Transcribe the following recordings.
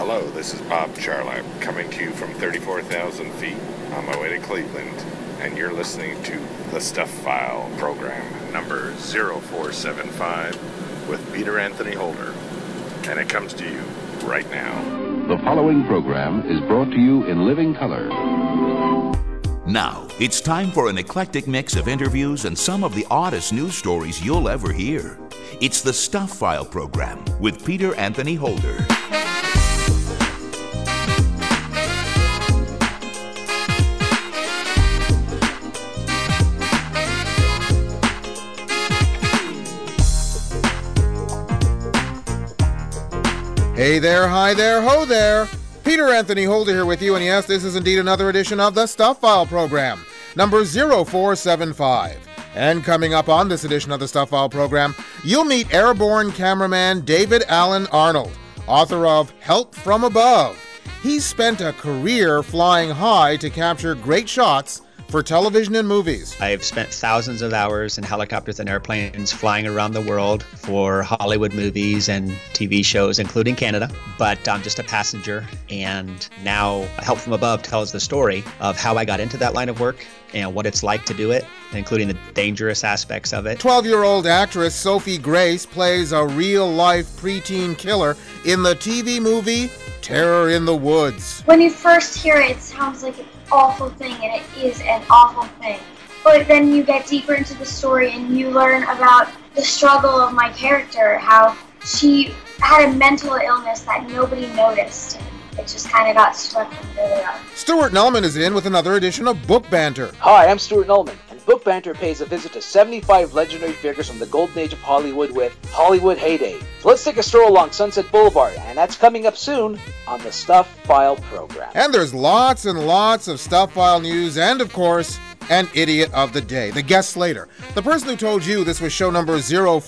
Hello, this is Bob Charlap, coming to you from 34,000 feet on my way to Cleveland, and you're listening to the Stuff File program, number 0475, with Peter Anthony Holder, and it comes to you right now. The following program is brought to you in living color. Now, it's time for an eclectic mix of interviews and some of the oddest news stories you'll ever hear. It's the Stuff File program with Peter Anthony Holder. Hey there, hi there, ho there. Peter Anthony Holder here with you, and yes, this is indeed another edition of the Stuff File program, number 0475. And coming up on this edition of the Stuff File program, you'll meet airborne cameraman David Allen Arnold, author of Help from Above. He's spent a career flying high to capture great shots for television and movies. I've spent thousands of hours in helicopters and airplanes flying around the world for Hollywood movies and TV shows, including Canada. But I'm just a passenger, and now Help from Above tells the story of how I got into that line of work and what it's like to do it, including the dangerous aspects of it. 12-year-old actress Sophie Grace plays a real-life preteen killer in the TV movie Terror in the Woods. When you first hear it, it sounds like an awful thing, and it is an awful thing. But then you get deeper into the story and you learn about the struggle of my character, how she had a mental illness that nobody noticed. It just kind of got swept under the rug. Stuart Nullman is in with another edition of Book Banter. Hi, I'm Stuart Nullman, and Book Banter pays a visit to 75 legendary figures from the golden age of Hollywood with Hollywood Heyday. So let's take a stroll along Sunset Boulevard, and that's coming up soon on the Stuff File program. And there's lots and lots of Stuff File news, and of course, an idiot of the day, the guest slater. The person who told you this was show number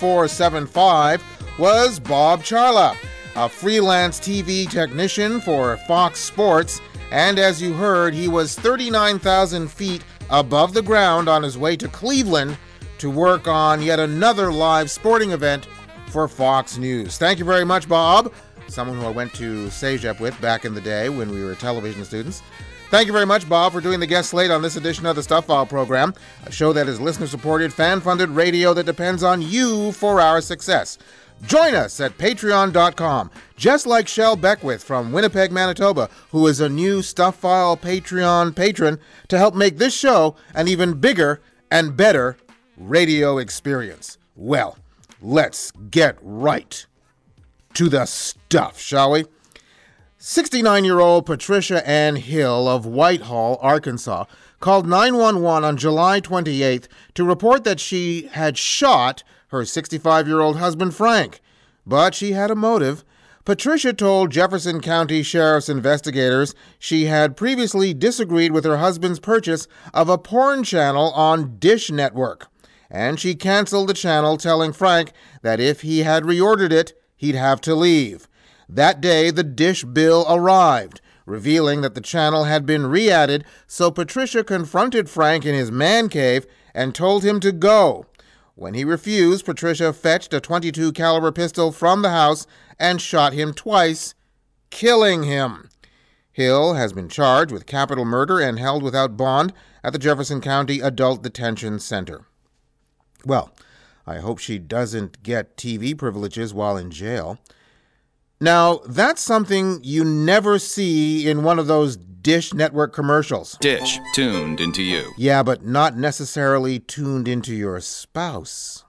0475 was Bob Charlap, a freelance TV technician for Fox Sports, and as you heard, he was 39,000 feet above the ground on his way to Cleveland to work on yet another live sporting event for Fox News. Thank you very much, Bob, someone who I went to CEGEP with back in the day when we were television students. Thank you very much, Bob, for doing the guest slate on this edition of the Stuff File program, a show that is listener-supported, fan-funded radio that depends on you for our success. Join us at patreon.com, just like Shell Beckwith from Winnipeg, Manitoba, who is a new Stuff File Patreon patron to help make this show an even bigger and better radio experience. Well, let's get right to the stuff, shall we? 69-year-old Patricia Ann Hill of Whitehall, Arkansas, called 911 on July 28th to report that she had shot her 65-year-old husband, Frank. But she had a motive. Patricia told Jefferson County Sheriff's investigators she had previously disagreed with her husband's purchase of a porn channel on Dish Network, and she canceled the channel, telling Frank that if he had reordered it, he'd have to leave. That day, the Dish bill arrived, revealing that the channel had been re-added, so Patricia confronted Frank in his man cave and told him to go. When he refused, Patricia fetched a .22 caliber pistol from the house and shot him twice, killing him. Hill has been charged with capital murder and held without bond at the Jefferson County Adult Detention Center. Well, I hope she doesn't get TV privileges while in jail. Now, that's something you never see in one of those Dish Network commercials. Dish, tuned into you. Yeah, but not necessarily tuned into your spouse.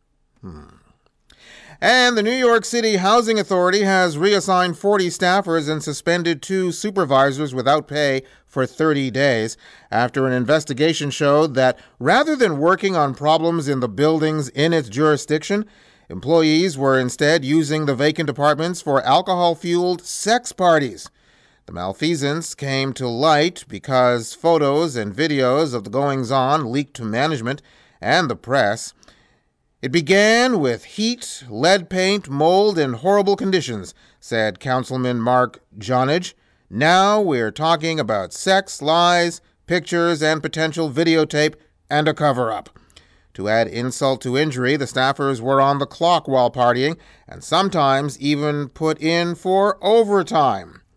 And the New York City Housing Authority has reassigned 40 staffers and suspended 2 supervisors without pay for 30 days after an investigation showed that rather than working on problems in the buildings in its jurisdiction, employees were instead using the vacant apartments for alcohol-fueled sex parties. The malfeasance came to light because photos and videos of the goings-on leaked to management and the press. It began with heat, lead paint, mold, and horrible conditions, said Councilman Mark Jonage. Now we're talking about sex, lies, pictures, and potential videotape and a cover-up. To add insult to injury, the staffers were on the clock while partying and sometimes even put in for overtime.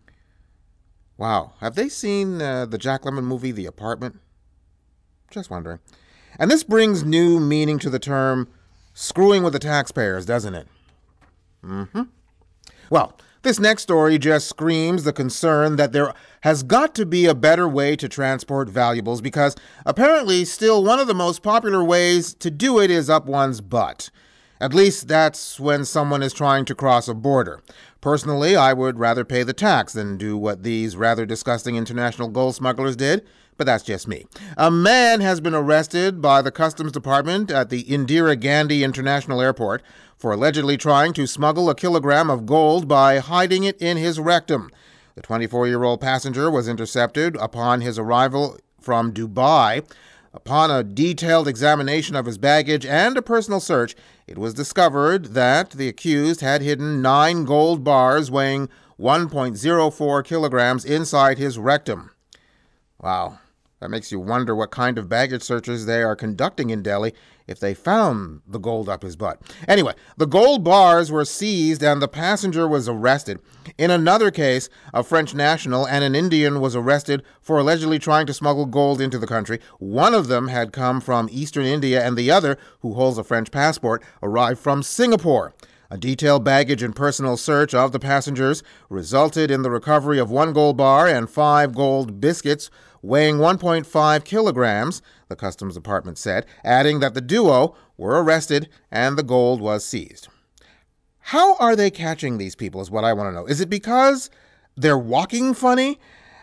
Wow. Have they seen the Jack Lemmon movie, The Apartment? Just wondering. And this brings new meaning to the term screwing with the taxpayers, doesn't it? Mm-hmm. Well, this next story just screams the concern that there has got to be a better way to transport valuables because apparently still one of the most popular ways to do it is up one's butt. At least that's when someone is trying to cross a border. Personally, I would rather pay the tax than do what these rather disgusting international gold smugglers did, but that's just me. A man has been arrested by the Customs Department at the Indira Gandhi International Airport for allegedly trying to smuggle a kilogram of gold by hiding it in his rectum. The 24-year-old passenger was intercepted upon his arrival from Dubai. Upon a detailed examination of his baggage and a personal search, it was discovered that the accused had hidden 9 gold bars weighing 1.04 kilograms inside his rectum. Wow, that makes you wonder what kind of baggage searches they are conducting in Delhi if they found the gold up his butt. Anyway, the gold bars were seized and the passenger was arrested. In another case, a French national and an Indian was arrested for allegedly trying to smuggle gold into the country. One of them had come from eastern India and the other, who holds a French passport, arrived from Singapore. A detailed baggage and personal search of the passengers resulted in the recovery of 1 gold bar and 5 gold biscuits weighing 1.5 kilograms, the Customs Department said, adding that the duo were arrested and the gold was seized. How are they catching these people is what I want to know. Is it because they're walking funny?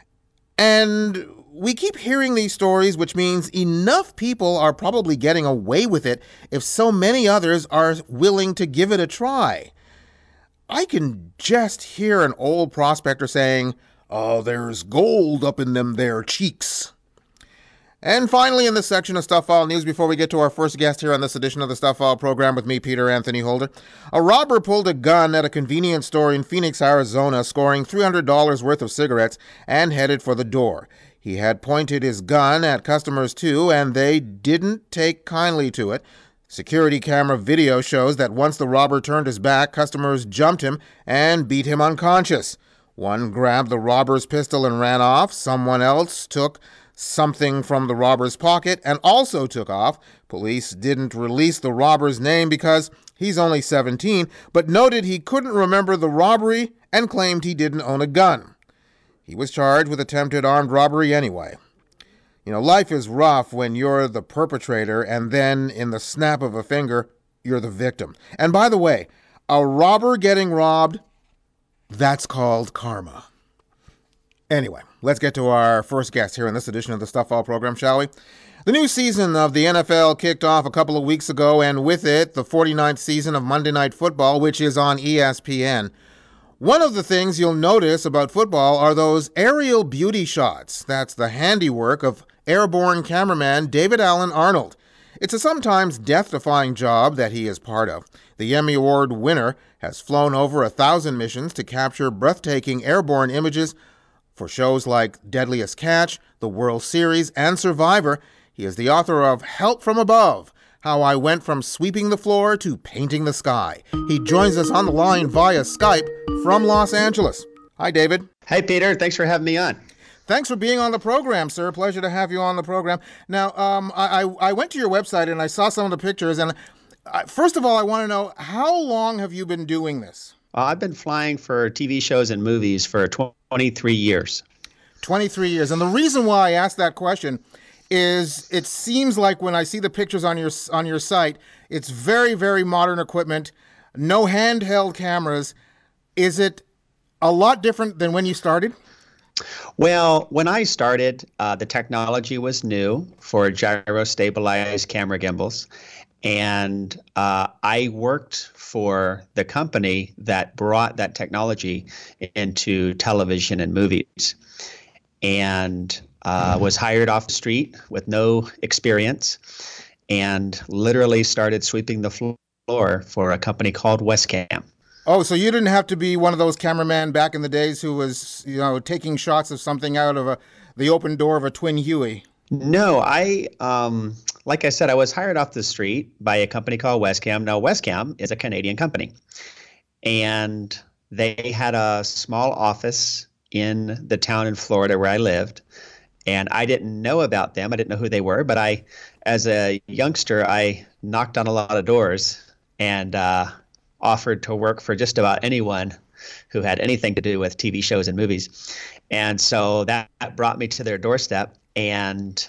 And we keep hearing these stories, which means enough people are probably getting away with it if so many others are willing to give it a try. I can just hear an old prospector saying, "Oh, there's gold up in them there cheeks." And finally, in this section of Stuff File News, before we get to our first guest here on this edition of the Stuff File program with me, Peter Anthony Holder, a robber pulled a gun at a convenience store in Phoenix, Arizona, scoring $300 worth of cigarettes and headed for the door. He had pointed his gun at customers too, and they didn't take kindly to it. Security camera video shows that once the robber turned his back, customers jumped him and beat him unconscious. One grabbed the robber's pistol and ran off. Someone else took something from the robber's pocket and also took off. Police didn't release the robber's name because he's only 17, but noted he couldn't remember the robbery and claimed he didn't own a gun. He was charged with attempted armed robbery anyway. You know, life is rough when you're the perpetrator and then in the snap of a finger, you're the victim. And by the way, a robber getting robbed, that's called karma. Anyway, let's get to our first guest here in this edition of the Stuff File program, shall we? The new season of the NFL kicked off a couple of weeks ago, and with it, the 49th season of Monday Night Football, which is on ESPN. One of the things you'll notice about football are those aerial beauty shots. That's the handiwork of airborne cameraman David Alan Arnold. It's a sometimes death-defying job that he is part of. The Emmy Award winner has flown over 1,000 missions to capture breathtaking airborne images for shows like Deadliest Catch, the World Series, and Survivor. He is the author of Help from Above, How I Went from Sweeping the Floor to Painting the Sky. He joins us on the line via Skype from Los Angeles. Hi, David. Hey, Peter. Thanks for having me on. Thanks for being on the program, sir. Pleasure to have you on the program. Now, I went to your website and I saw some of the pictures. And first of all, I want to know, how long have you been doing this? I've been flying for TV shows and movies for 23 years. 23 years. And the reason why I asked that question is it seems like when I see the pictures on your site, it's very, very modern equipment, no handheld cameras. Is it a lot different than when you started? Well, when I started, the technology was new for gyro-stabilized camera gimbals. And I worked for the company that brought that technology into television and movies, and was hired off the street with no experience and literally started sweeping the floor for a company called Westcam. Oh, so you didn't have to be one of those cameramen back in the days who was, taking shots of something out of the open door of a twin Huey. No, like I said, I was hired off the street by a company called Westcam. Now, Westcam is a Canadian company, and they had a small office in the town in Florida where I lived. And I didn't know about them. I didn't know who they were. But as a youngster, I knocked on a lot of doors and offered to work for just about anyone who had anything to do with TV shows and movies. And so that brought me to their doorstep. And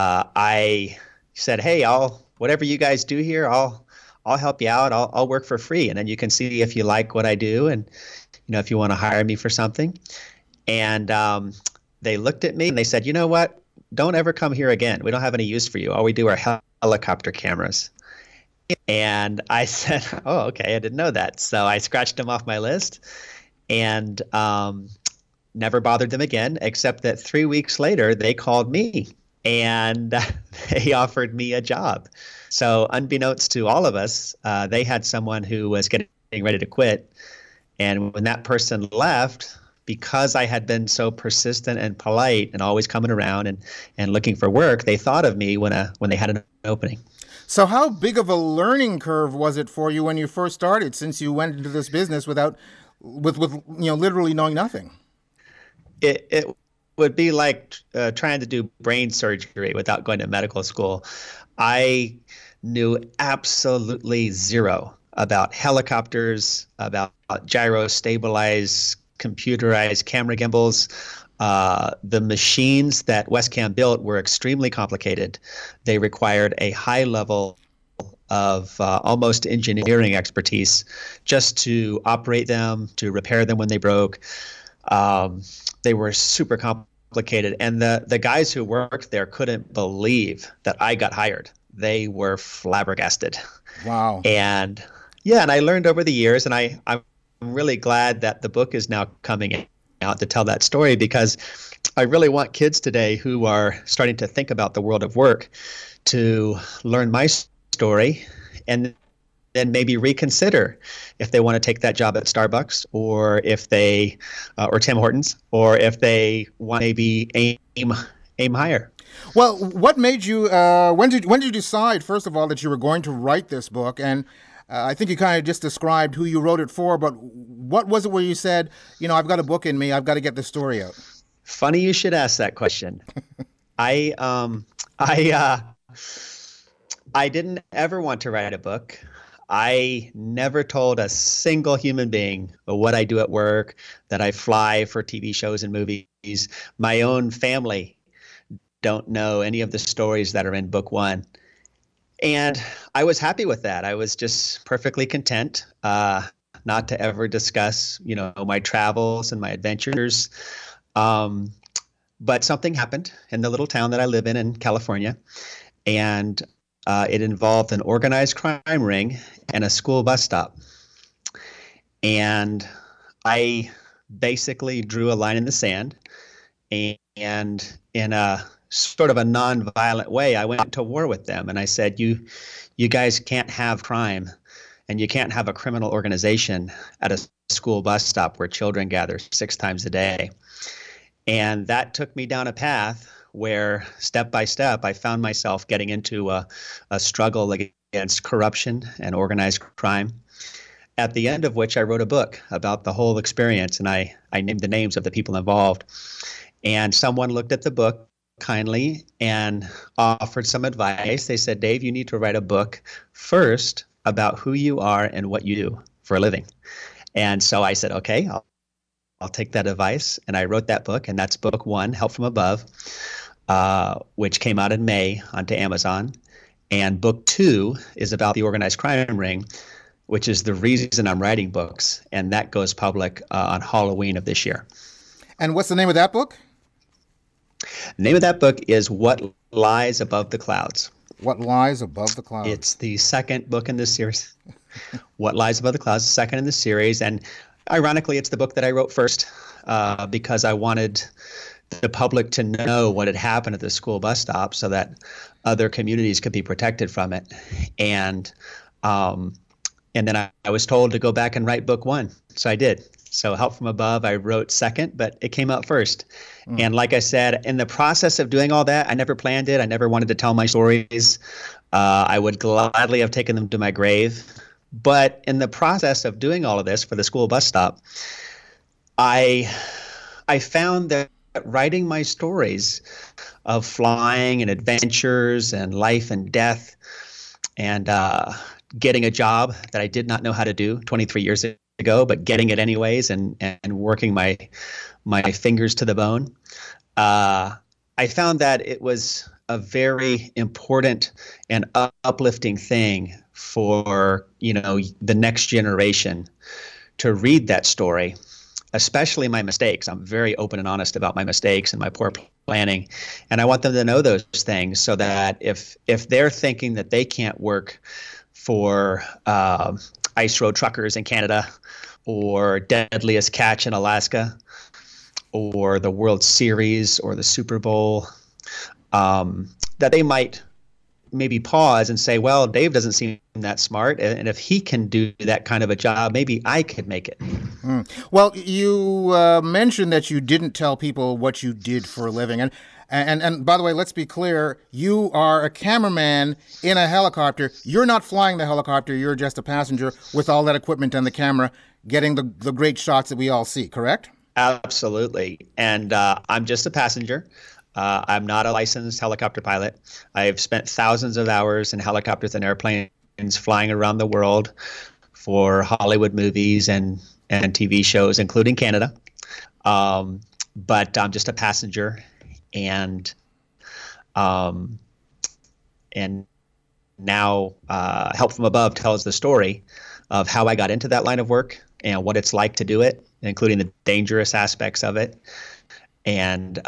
I said, hey, whatever you guys do here, I'll help you out. I'll work for free. And then you can see if you like what I do and, if you want to hire me for something. And they looked at me and they said, you know what? Don't ever come here again. We don't have any use for you. All we do are helicopter cameras. And I said, oh, okay, I didn't know that. So I scratched them off my list and never bothered them again, except that 3 weeks later, they called me and they offered me a job. So unbeknownst to all of us, they had someone who was getting ready to quit. And when that person left, because I had been so persistent and polite and always coming around and looking for work, they thought of me when they had an opening. So how big of a learning curve was it for you when you first started, since you went into this business with literally knowing nothing? It would be like trying to do brain surgery without going to medical school. I knew absolutely zero about helicopters, about gyro stabilized, computerized camera gimbals. The machines that Westcam built were extremely complicated. They required a high level of almost engineering expertise just to operate them, to repair them when they broke. They were super complicated. And the guys who worked there couldn't believe that I got hired. They were flabbergasted. Wow. And I learned over the years, and I'm really glad that the book is now coming out to tell that story, because I really want kids today who are starting to think about the world of work to learn my story and then maybe reconsider if they want to take that job at Starbucks or if they or Tim Hortons, or if they want to maybe aim higher. Well, what made you when did you decide, first of all, that you were going to write this book? And I think you kind of just described who you wrote it for, but what was it where you said, I've got a book in me, I've got to get this story out? Funny you should ask that question. I didn't ever want to write a book. I never told a single human being what I do at work, that I fly for TV shows and movies. My own family don't know any of the stories that are in book one. And I was happy with that. I was just perfectly content not to ever discuss, my travels and my adventures. But something happened in the little town that I live in California, and it involved an organized crime ring and a school bus stop. And I basically drew a line in the sand, and in a sort of a non-violent way, I went to war with them. And I said, you guys can't have crime, and you can't have a criminal organization at a school bus stop where children gather 6 times a day. And that took me down a path where step by step, I found myself getting into a struggle against corruption and organized crime, at the end of which I wrote a book about the whole experience. And I named the names of the people involved. And someone looked at the book kindly and offered some advice. They said, Dave, you need to write a book first about who you are and what you do for a living. And so I said, okay, I'll take that advice. And I wrote that book, and that's book one, Help from Above, which came out in May onto Amazon. And book two is about the organized crime ring, which is the reason I'm writing books. And that goes public on Halloween of this year. And what's the name of that book? The name of that book is What Lies Above the Clouds. What Lies Above the Clouds. It's the second book in this series. What Lies Above the Clouds, the second in the series. And ironically, it's the book that I wrote first because I wanted the public to know what had happened at the school bus stop so that other communities could be protected from it. And then I was told to go back and write book one. So I did. So Help from Above, I wrote second, but it came out first. And like I said, in the process of doing all that, I never planned it. I never wanted to tell my stories. I would gladly have taken them to my grave. But in the process of doing all of this for the school bus stop, I I found that writing my stories of flying and adventures and life and death and getting a job that I did not know how to do 23 years ago, but getting it anyways and working my fingers to the bone, I found that it was a very important and uplifting thing for, the next generation to read that story, especially my mistakes. I'm very open and honest about my mistakes and my poor planning. And I want them to know those things so that if they're thinking that they can't work for ice road truckers in Canada or Deadliest Catch in Alaska or the World Series or the Super Bowl, that they might maybe pause and say, well, Dave doesn't seem that smart. And if he can do that kind of a job, maybe I could make it. Well, you mentioned that you didn't tell people what you did for a living. And by the way, let's be clear. You are a cameraman in a helicopter. You're not flying the helicopter. You're just a passenger with all that equipment and the camera getting the great shots that we all see, correct? Absolutely. And I'm just a passenger. I'm not a licensed helicopter pilot. I've spent thousands of hours in helicopters and airplanes flying around the world for Hollywood movies and TV shows, including Canada. But I'm just a passenger, and now Help from Above tells the story of how I got into that line of work and what it's like to do it, including the dangerous aspects of it. And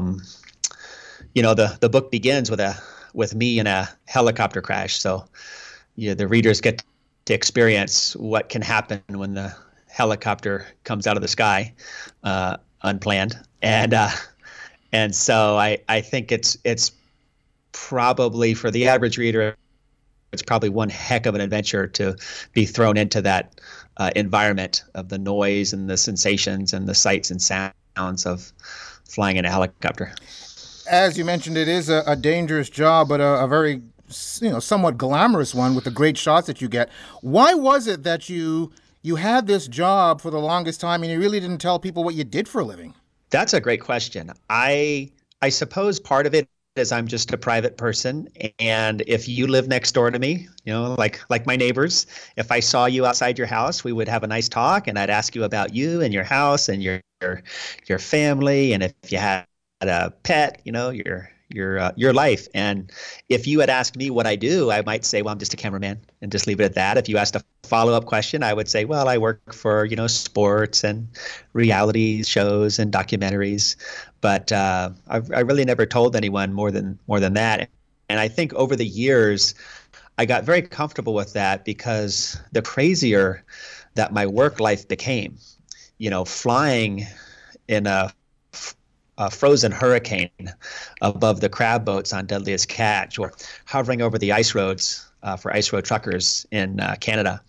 the book begins with me in a helicopter crash. So the readers get to experience what can happen when the helicopter comes out of the sky unplanned. And so I think it's probably, for the average reader, it's probably one heck of an adventure to be thrown into that environment of the noise and the sensations and the sights and sounds of flying in a helicopter. As you mentioned, it is a dangerous job, but a very, somewhat glamorous one with the great shots that you get. Why was it that you had this job for the longest time and you really didn't tell people what you did for a living? That's a great question. I suppose part of it is I'm just a private person, and if you live next door to me, like my neighbors, if I saw you outside your house, we would have a nice talk, and I'd ask you about you and your house and your family, and if you had a pet, your life. And if you had asked me what I do, I might say, well, I'm just a cameraman, and just leave it at that. If you asked a follow-up question, I would say, well, I work for, sports and reality shows and documentaries. But I really never told anyone more than that. And I think over the years, I got very comfortable with that, because the crazier that my work life became, flying in a frozen hurricane above the crab boats on Deadliest Catch, or hovering over the ice roads for ice road truckers in Canada,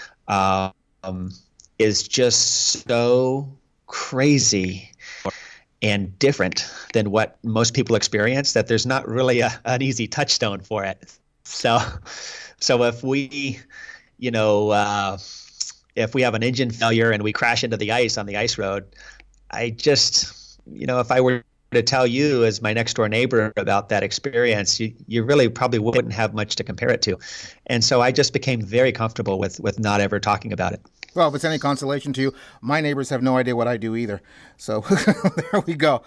is just so crazy and different than what most people experience that there's not really an easy touchstone for it. So if we, if we have an engine failure and we crash into the ice on the ice road, I just, if I were to tell you as my next door neighbor about that experience, you really probably wouldn't have much to compare it to. And so I just became very comfortable with not ever talking about it. Well, if it's any consolation to you, my neighbors have no idea what I do either. So there we go.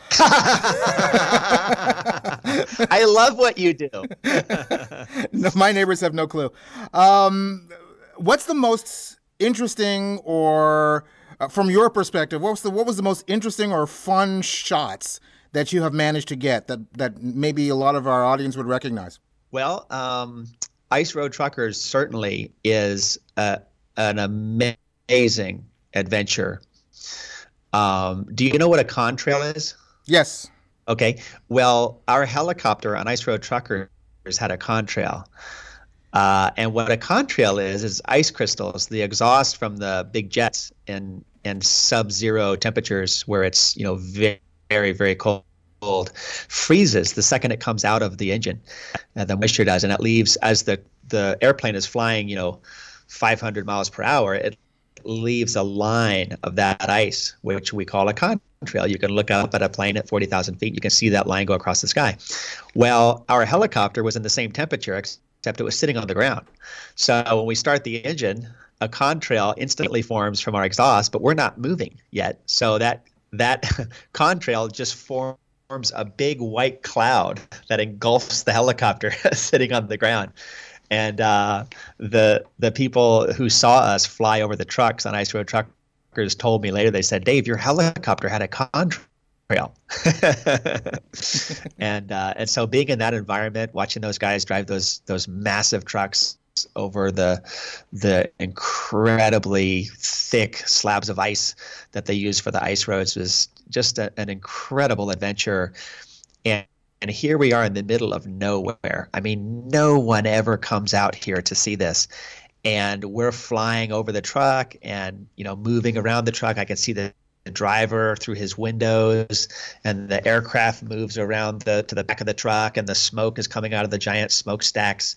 I love what you do. No, my neighbors have no clue. What's the most interesting, or from your perspective, what was the most interesting or fun shots that you have managed to get that maybe a lot of our audience would recognize? Well, Ice Road Truckers certainly is an amazing adventure. Do you know what a contrail is? Yes. Okay. Well, our helicopter on Ice Road Truckers had a contrail. And what a contrail is ice crystals, the exhaust from the big jets in sub-zero temperatures where it's, very, very cold, freezes the second it comes out of the engine. The moisture does, and it leaves, as the airplane is flying, 500 miles per hour, it leaves a line of that ice, which we call a contrail. You can look up at a plane at 40,000 feet. You can see that line go across the sky. Well, our helicopter was in the same temperature, except it was sitting on the ground. So when we start the engine, a contrail instantly forms from our exhaust, but we're not moving yet. So that contrail just forms a big white cloud that engulfs the helicopter sitting on the ground. And the people who saw us fly over the trucks on Ice Road Truckers told me later, they said, "Dave, your helicopter had a contrail." And so being in that environment, watching those guys drive those massive trucks over the incredibly thick slabs of ice that they use for the ice roads was just an incredible adventure. And here we are in the middle of nowhere. I mean, no one ever comes out here to see this. And we're flying over the truck and, moving around the truck. I can see the driver through his windows, and the aircraft moves around to the back of the truck, and the smoke is coming out of the giant smokestacks.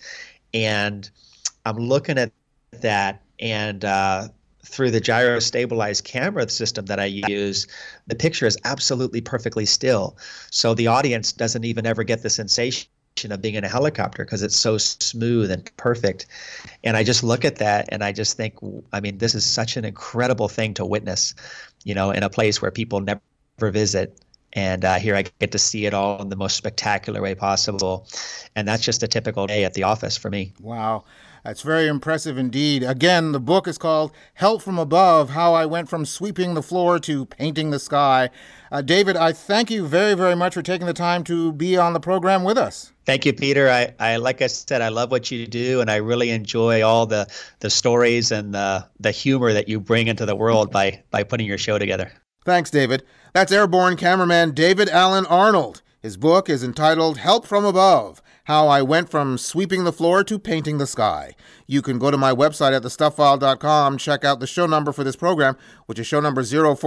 And I'm looking at that, and through the gyro stabilized camera system that I use, the picture is absolutely perfectly still. So the audience doesn't even ever get the sensation of being in a helicopter because it's so smooth and perfect. And I just look at that and I just think, I mean, this is such an incredible thing to witness, in a place where people never visit. And here I get to see it all in the most spectacular way possible. And that's just a typical day at the office for me. Wow. That's very impressive indeed. Again, the book is called Help from Above, How I Went from Sweeping the Floor to Painting the Sky. David, I thank you very, very much for taking the time to be on the program with us. Thank you, Peter. I like I said, I love what you do, and I really enjoy all the stories and the humor that you bring into the world by putting your show together. Thanks, David. That's airborne cameraman David Alan Arnold. His book is entitled Help from Above, How I Went from Sweeping the Floor to Painting the Sky. You can go to my website at thestuffile.com, check out the show number for this program, which is show number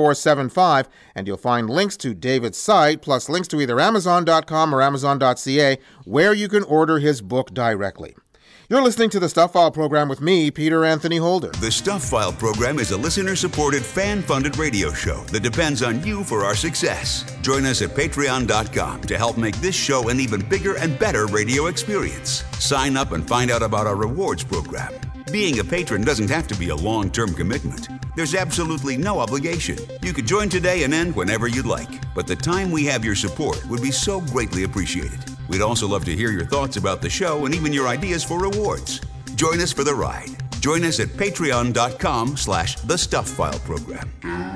0475, and you'll find links to David's site, plus links to either Amazon.com or Amazon.ca, where you can order his book directly. You're listening to the Stuff File program with me, Peter Anthony Holder. The Stuff File program is a listener-supported, fan-funded radio show that depends on you for our success. Join us at patreon.com to help make this show an even bigger and better radio experience. Sign up and find out about our rewards program. Being a patron doesn't have to be a long-term commitment. There's absolutely no obligation. You could join today and end whenever you'd like, but the time we have your support would be so greatly appreciated. We'd also love to hear your thoughts about the show and even your ideas for rewards. Join us for the ride. Join us at patreon.com/The Stuff File program.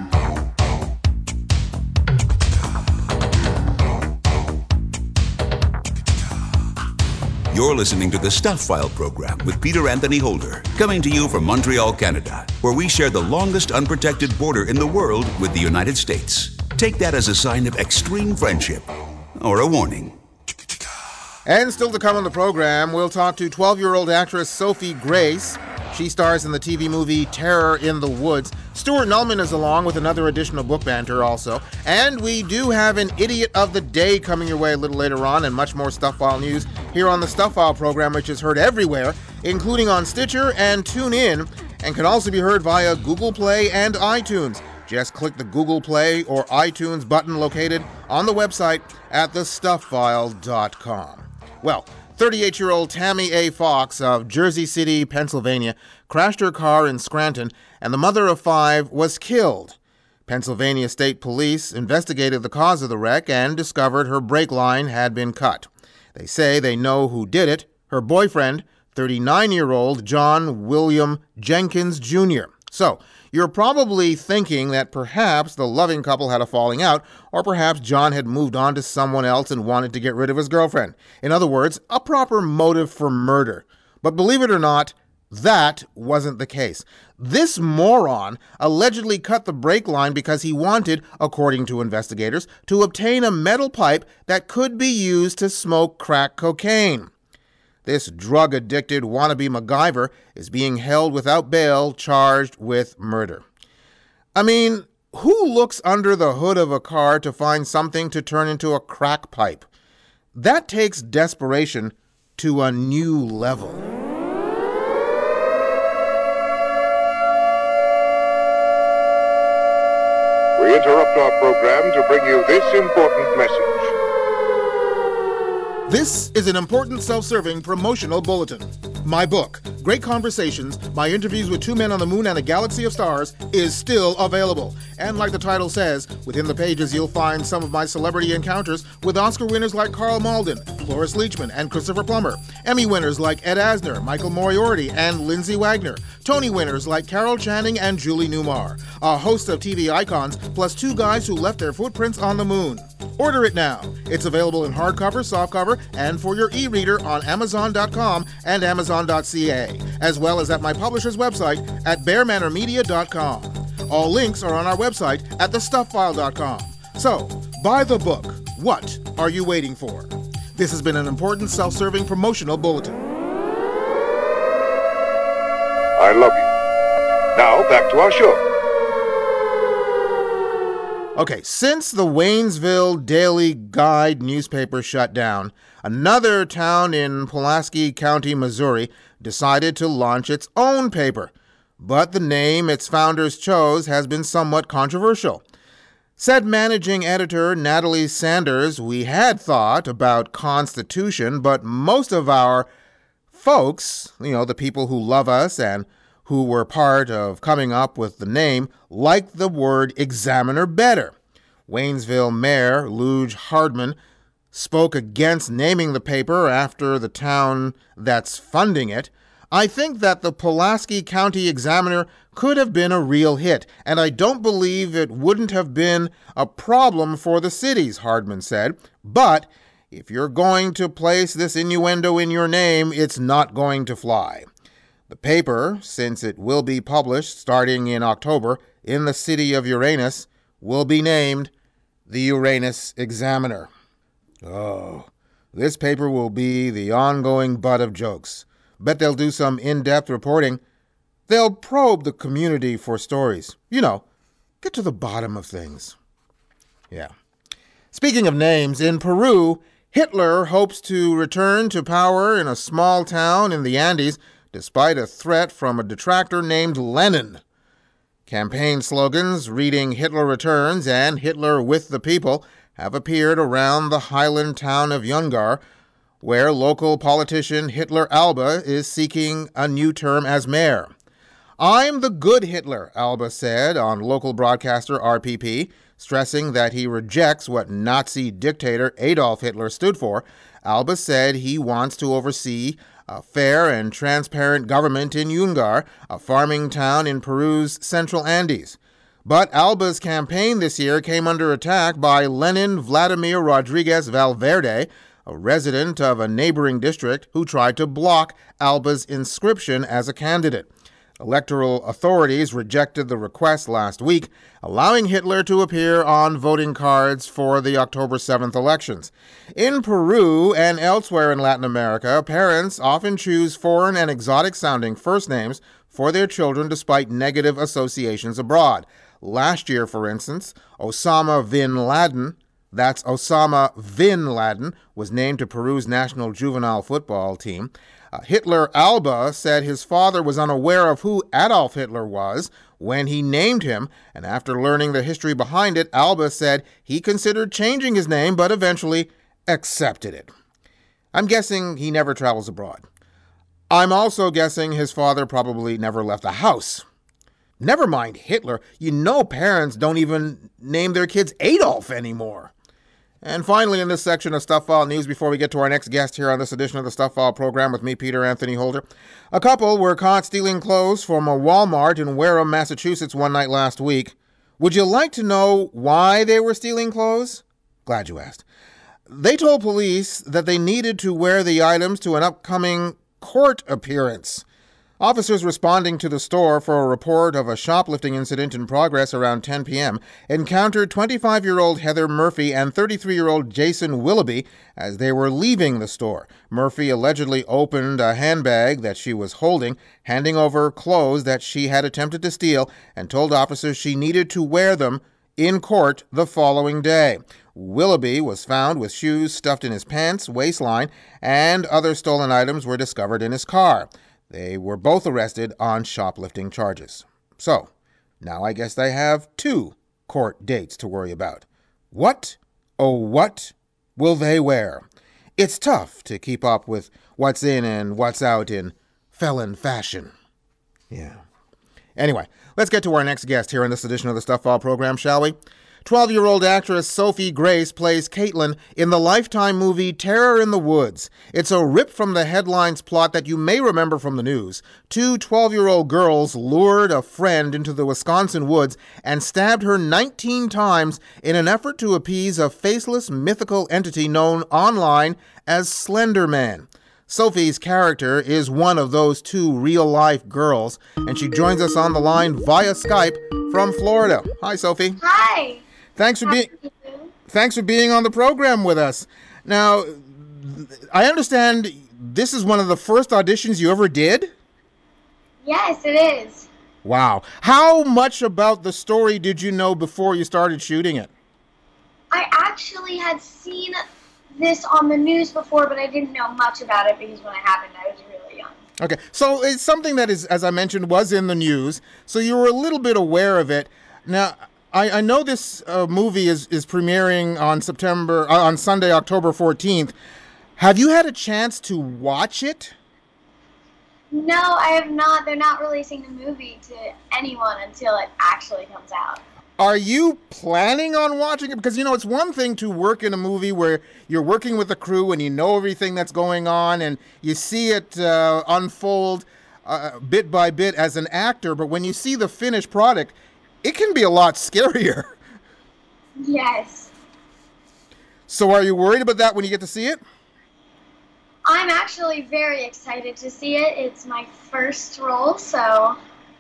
You're listening to the Stuff File program with Peter Anthony Holder, coming to you from Montreal, Canada, where we share the longest unprotected border in the world with the United States. Take that as a sign of extreme friendship or a warning. And still to come on the program, we'll talk to 12-year-old actress Sophie Grace. She stars in the TV movie Terror in the Woods. Stuart Nullman is along with another edition of Book Banter also. And we do have an Idiot of the Day coming your way a little later on, and much more Stuff File news here on the Stuff File program, which is heard everywhere, including on Stitcher and TuneIn, and can also be heard via Google Play and iTunes. Just click the Google Play or iTunes button located on the website at thestufffile.com. Well, 38-year-old Tammy A. Fox of Jersey City, Pennsylvania, crashed her car in Scranton, and the mother of 5 was killed. Pennsylvania State Police investigated the cause of the wreck and discovered her brake line had been cut. They say they know who did it: her boyfriend, 39-year-old John William Jenkins Jr. So, you're probably thinking that perhaps the loving couple had a falling out, or perhaps John had moved on to someone else and wanted to get rid of his girlfriend. In other words, a proper motive for murder. But believe it or not, that wasn't the case. This moron allegedly cut the brake line because he wanted, according to investigators, to obtain a metal pipe that could be used to smoke crack cocaine. This drug-addicted wannabe MacGyver is being held without bail, charged with murder. I mean, who looks under the hood of a car to find something to turn into a crack pipe? That takes desperation to a new level. We interrupt our program to bring you this important message. This is an important self-serving promotional bulletin. My book, Great Conversations, my interviews with 2 men on the moon and a galaxy of stars, is still available. And like the title says, within the pages you'll find some of my celebrity encounters with Oscar winners like Carl Malden, Cloris Leachman, and Christopher Plummer, Emmy winners like Ed Asner, Michael Moriarty, and Lindsay Wagner, Tony winners like Carol Channing and Julie Newmar, a host of TV icons, plus 2 guys who left their footprints on the moon. Order it now. It's available in hardcover, softcover, and for your e-reader on Amazon.com and Amazon.ca, as well as at my publisher's website at BearManorMedia.com. All links are on our website at TheStuffFile.com. So, buy the book. What are you waiting for? This has been an important self-serving promotional bulletin. I love you. Now, back to our show. Okay, since the Waynesville Daily Guide newspaper shut down, another town in Pulaski County, Missouri, decided to launch its own paper. But the name its founders chose has been somewhat controversial. Said managing editor Natalie Sanders, "We had thought about Constitution, but most of our folks, the people who love us and who were part of coming up with the name, liked the word Examiner better." Waynesville Mayor Luge Hardman spoke against naming the paper after the town that's funding it. "I think that the Pulaski County Examiner could have been a real hit, and I don't believe it wouldn't have been a problem for the cities," Hardman said. "But if you're going to place this innuendo in your name, it's not going to fly." The paper, since it will be published starting in October in the city of Uranus, will be named the Uranus Examiner. Oh, this paper will be the ongoing butt of jokes. Bet they'll do some in-depth reporting. They'll probe the community for stories. Get to the bottom of things. Yeah. Speaking of names, in Peru, Hitler hopes to return to power in a small town in the Andes despite a threat from a detractor named Lenin. Campaign slogans reading "Hitler returns" and "Hitler with the people" have appeared around the highland town of Yungar, where local politician Hitler Alba is seeking a new term as mayor. "I'm the good Hitler," Alba said on local broadcaster RPP, stressing that he rejects what Nazi dictator Adolf Hitler stood for. Alba said he wants to oversee a fair and transparent government in Yungar, a farming town in Peru's central Andes. But Alba's campaign this year came under attack by Lenin Vladimir Rodriguez Valverde, a resident of a neighboring district who tried to block Alba's inscription as a candidate. Electoral authorities rejected the request last week, allowing Hitler to appear on voting cards for the October 7th elections. In Peru and elsewhere in Latin America, parents often choose foreign and exotic-sounding first names for their children despite negative associations abroad. Last year, for instance, Osama bin Laden, that's Osama bin Laden, was named to Peru's national juvenile football team. Hitler Alba said his father was unaware of who Adolf Hitler was when he named him, and after learning the history behind it, Alba said he considered changing his name, but eventually accepted it. I'm guessing he never travels abroad. I'm also guessing his father probably never left the house. Never mind Hitler, parents don't even name their kids Adolf anymore. And finally, in this section of Stuff File News, before we get to our next guest here on this edition of the Stuff File program with me, Peter Anthony Holder, a couple were caught stealing clothes from a Walmart in Wareham, Massachusetts one night last week. Would you like to know why they were stealing clothes? Glad you asked. They told police that they needed to wear the items to an upcoming court appearance. Officers responding to the store for a report of a shoplifting incident in progress around 10 p.m. encountered 25-year-old Heather Murphy and 33-year-old Jason Willoughby as they were leaving the store. Murphy allegedly opened a handbag that she was holding, handing over clothes that she had attempted to steal, and told officers she needed to wear them in court the following day. Willoughby was found with shoes stuffed in his pants, waistline, and other stolen items were discovered in his car. They were both arrested on shoplifting charges. So, now I guess they have two court dates to worry about. What, oh what, will they wear? It's tough to keep up with what's in and what's out in felon fashion. Yeah. Anyway, let's get to our next guest here in this edition of the Stuff File program, shall we? 12-year-old actress Sophie Grace plays Caitlin in the Lifetime movie Terror in the Woods. It's a rip-from-the-headlines plot that you may remember from the news. Two 12-year-old girls lured a friend into the Wisconsin woods and stabbed her 19 times in an effort to appease a faceless mythical entity known online as Slender Man. Sophie's character is one of those two real-life girls, and she joins us on the line via Skype from Florida. Hi, Sophie. Hi. Thanks for being on the program with us. Now, I understand this is one of the first auditions you ever did? Yes, it is. Wow. How much about the story did you know before you started shooting it? I actually had seen this on the news before, but I didn't know much about it because when it happened, I was really young. Okay, so it's something that is, as I mentioned, was in the news, so you were a little bit aware of it. Now, I know this movie is premiering on Sunday, October 14th. Have you had a chance to watch it? No, I have not. They're not releasing the movie to anyone until it actually comes out. Are you planning on watching it? Because, it's one thing to work in a movie where you're working with a crew and you know everything that's going on and you see it unfold bit by bit as an actor, but when you see the finished product, it can be a lot scarier. Yes. So are you worried about that when you get to see it? I'm actually very excited to see it. It's my first role, so...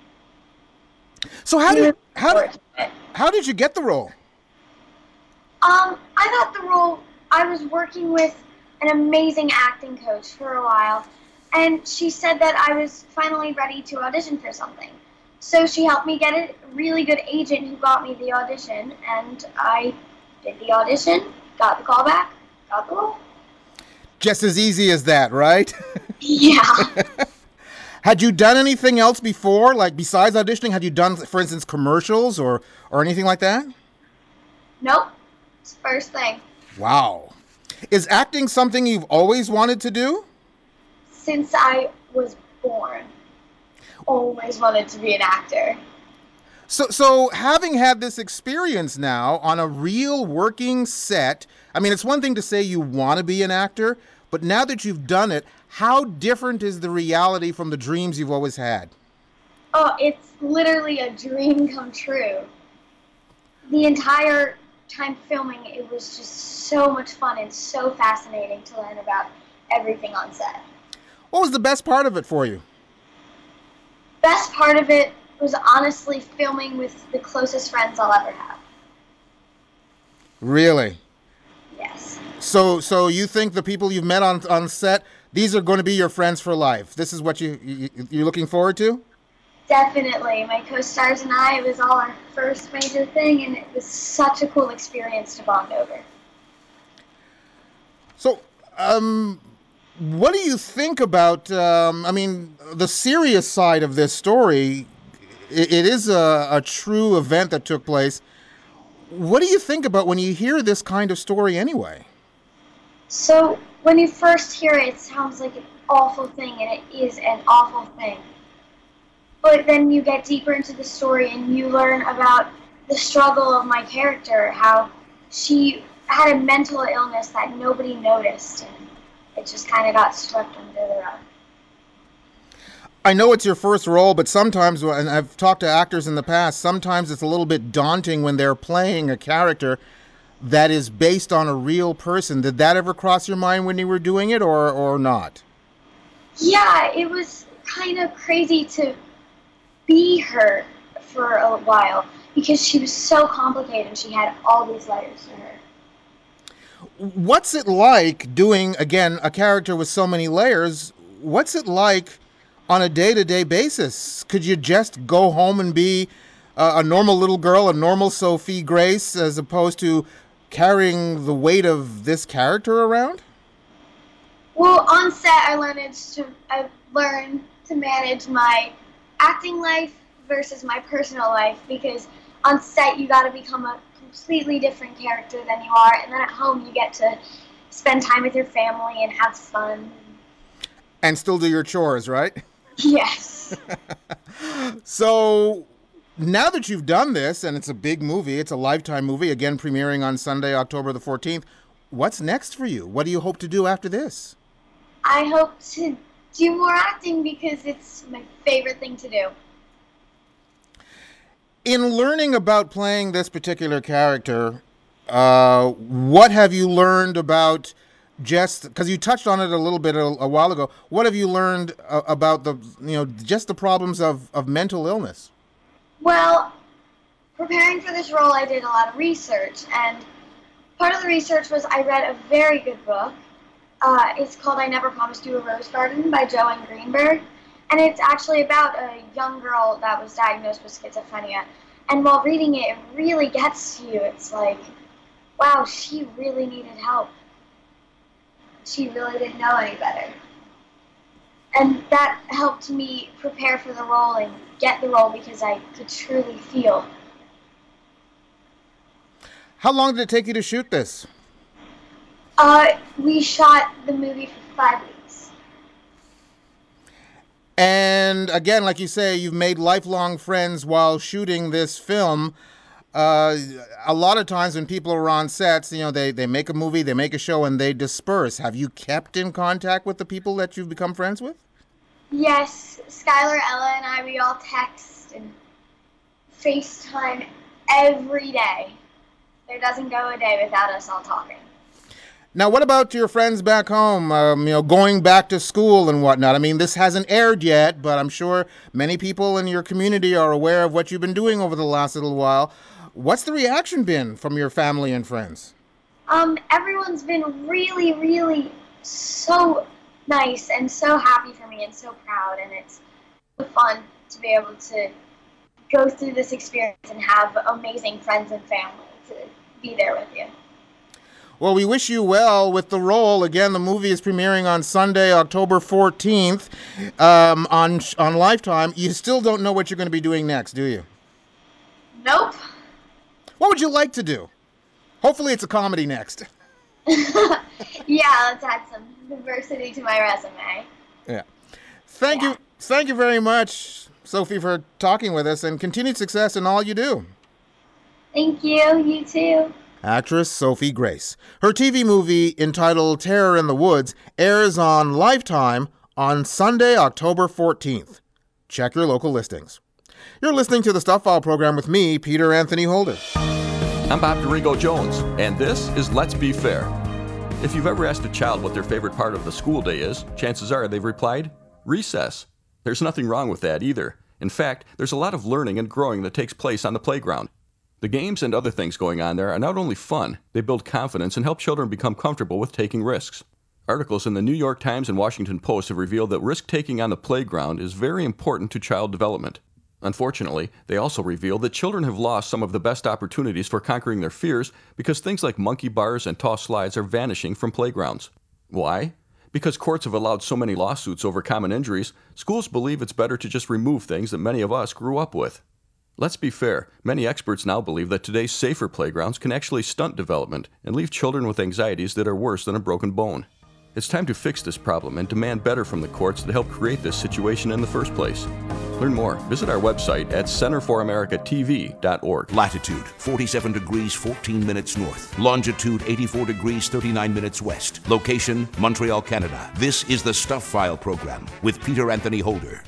So how did you get the role? I got the role. I was working with an amazing acting coach for a while, and she said that I was finally ready to audition for something. So she helped me get a really good agent who got me the audition, and I did the audition, got the call back, got the role. Just as easy as that, right? Yeah. Had you done anything else before, like besides auditioning? Had you done, for instance, commercials or anything like that? Nope. It's the first thing. Wow. Is acting something you've always wanted to do? Since I was born. Always wanted to be an actor. So having had this experience now on a real working set, I mean, it's one thing to say you want to be an actor, but now that you've done it, how different is the reality from the dreams you've always had? Oh, it's literally a dream come true. The entire time filming, it was just so much fun and so fascinating to learn about everything on set. What was the best part of it for you? Best part of it was honestly filming with the closest friends I'll ever have. Really? Yes. So you think the people you've met on set, these are going to be your friends for life? This is what you're looking forward to? Definitely. My co-stars and I, it was all our first major thing, and it was such a cool experience to bond over. So, what do you think about, the serious side of this story? It is a true event that took place. What do you think about when you hear this kind of story anyway? So, when you first hear it, it sounds like an awful thing, and it is an awful thing. But then you get deeper into the story, and you learn about the struggle of my character, how she had a mental illness that nobody noticed, and it just kind of got swept under the rug. I know it's your first role, but sometimes, and I've talked to actors in the past, sometimes it's a little bit daunting when they're playing a character that is based on a real person. Did that ever cross your mind when you were doing it, or not? Yeah, it was kind of crazy to be her for a while because she was so complicated and she had all these layers to her. What's it like doing, again, a character with so many layers? What's it like on a day-to-day basis? Could you just go home and be a normal little girl, a normal Sophie Grace, as opposed to carrying the weight of this character around? Well, on set, I learned to manage my acting life versus my personal life because on set you got to become a completely different character than you are, and then at home you get to spend time with your family and have fun. And still do your chores, right? Yes. So now that you've done this, and it's a big movie, it's a Lifetime movie, again premiering on Sunday, October the 14th, what's next for you? What do you hope to do after this? I hope to do more acting because it's my favorite thing to do. In learning about playing this particular character, what have you learned about just, because you touched on it a little bit a while ago, what have you learned about just the problems of mental illness? Well, preparing for this role, I did a lot of research, and part of the research was I read a very good book. It's called I Never Promised You a Rose Garden by Joanne Greenberg, and it's actually about a young girl that was diagnosed with schizophrenia. And while reading it, it really gets to you. It's like, wow, she really needed help. She really didn't know any better. And that helped me prepare for the role and get the role because I could truly feel. How long did it take you to shoot this? We shot the movie for 5 weeks. And again, like you say, you've made lifelong friends while shooting this film. A lot of times when people are on sets, they make a movie, they make a show, and they disperse. Have you kept in contact with the people that you've become friends with? Yes, Skylar, Ella, and I, we all text and FaceTime every day. There doesn't go a day without us all talking. Now, what about your friends back home, going back to school and whatnot? I mean, this hasn't aired yet, but I'm sure many people in your community are aware of what you've been doing over the last little while. What's the reaction been from your family and friends? Everyone's been really, really so nice and so happy for me and so proud, and it's so fun to be able to go through this experience and have amazing friends and family to be there with you. Well, we wish you well with the role. Again, the movie is premiering on Sunday, October 14th on Lifetime. You still don't know what you're going to be doing next, do you? Nope. What would you like to do? Hopefully it's a comedy next. Yeah, let's add some diversity to my resume. Yeah. Thank you very much, Sophie, for talking with us, and continued success in all you do. Thank you. You too. Actress Sophie Grace. Her TV movie entitled Terror in the Woods airs on Lifetime on Sunday, October 14th. Check your local listings. You're listening to the Stuff File program with me, Peter Anthony Holder. I'm Bob Dorigo Jones, and this is Let's Be Fair. If you've ever asked a child what their favorite part of the school day is, chances are they've replied, recess. There's nothing wrong with that either. In fact, there's a lot of learning and growing that takes place on the playground. The games and other things going on there are not only fun, they build confidence and help children become comfortable with taking risks. Articles in the New York Times and Washington Post have revealed that risk-taking on the playground is very important to child development. Unfortunately, they also reveal that children have lost some of the best opportunities for conquering their fears because things like monkey bars and tall slides are vanishing from playgrounds. Why? Because courts have allowed so many lawsuits over common injuries, schools believe it's better to just remove things that many of us grew up with. Let's be fair, many experts now believe that today's safer playgrounds can actually stunt development and leave children with anxieties that are worse than a broken bone. It's time to fix this problem and demand better from the courts that helped create this situation in the first place. Learn more. Visit our website at centerforamericatv.org. Latitude 47 degrees 14 minutes north. Longitude 84 degrees 39 minutes west. Location Montreal, Canada. This is the Stuff File program with Peter Anthony Holder.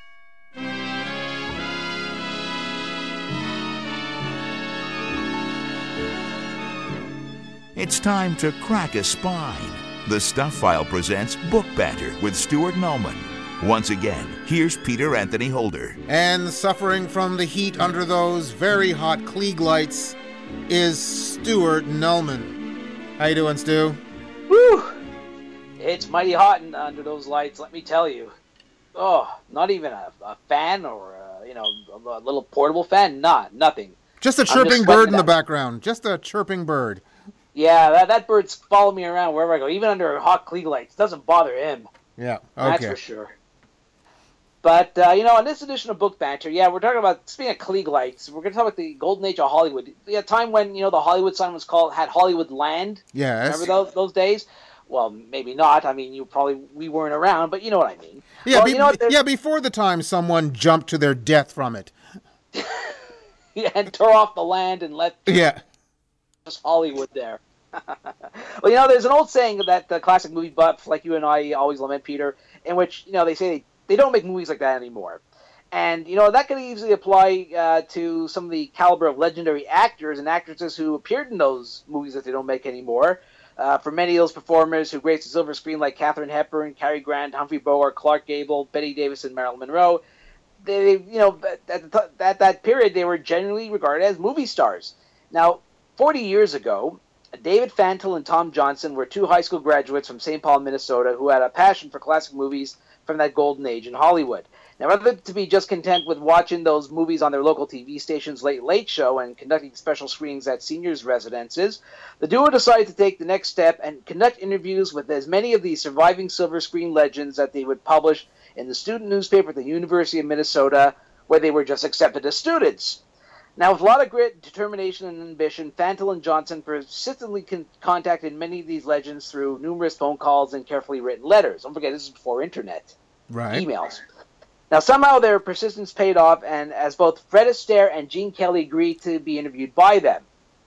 It's time to crack a spine. The Stuff File presents Book Banter with Stuart Nullman. Once again, here's Peter Anthony Holder. And suffering from the heat under those very hot Klieg lights is Stuart Nullman. How you doing, Stu? Woo! It's mighty hot under those lights, let me tell you. Oh, not even a fan or a little portable fan. Nothing. Just a chirping bird in the background. Just a chirping bird. Yeah, that bird's following me around wherever I go, even under hot Klieg lights. It doesn't bother him. Yeah, okay. That's for sure. But, on this edition of Book Banter, we're talking about, speaking of Klieg lights, we're going to talk about the golden age of Hollywood. A time when, the Hollywood sign had Hollywood Land. Yes. Remember those days? Well, maybe not. I mean, we weren't around, but you know what I mean. Yeah, well, before the time someone jumped to their death from it. And tore off the land and let just Hollywood there. Well, there's an old saying that the classic movie buffs like you and I always lament, Peter, in which, they say they don't make movies like that anymore. And, that could easily apply to some of the caliber of legendary actors and actresses who appeared in those movies that they don't make anymore. For many of those performers who graced the silver screen like Katharine Hepburn, Cary Grant, Humphrey Bogart, Clark Gable, Bette Davis, and Marilyn Monroe, they at that period, they were generally regarded as movie stars. Now, 40 years ago, David Fantle and Tom Johnson were two high school graduates from St. Paul, Minnesota, who had a passion for classic movies from that golden age in Hollywood. Now, rather than to be just content with watching those movies on their local TV station's Late Late Show and conducting special screenings at seniors' residences, the duo decided to take the next step and conduct interviews with as many of the surviving silver screen legends that they would publish in the student newspaper at the University of Minnesota, where they were just accepted as students. Now, with a lot of grit, determination, and ambition, Fantle and Johnson persistently contacted many of these legends through numerous phone calls and carefully written letters. Don't forget, this is before internet. Right. Emails. Now, somehow their persistence paid off, and as both Fred Astaire and Gene Kelly agreed to be interviewed by them.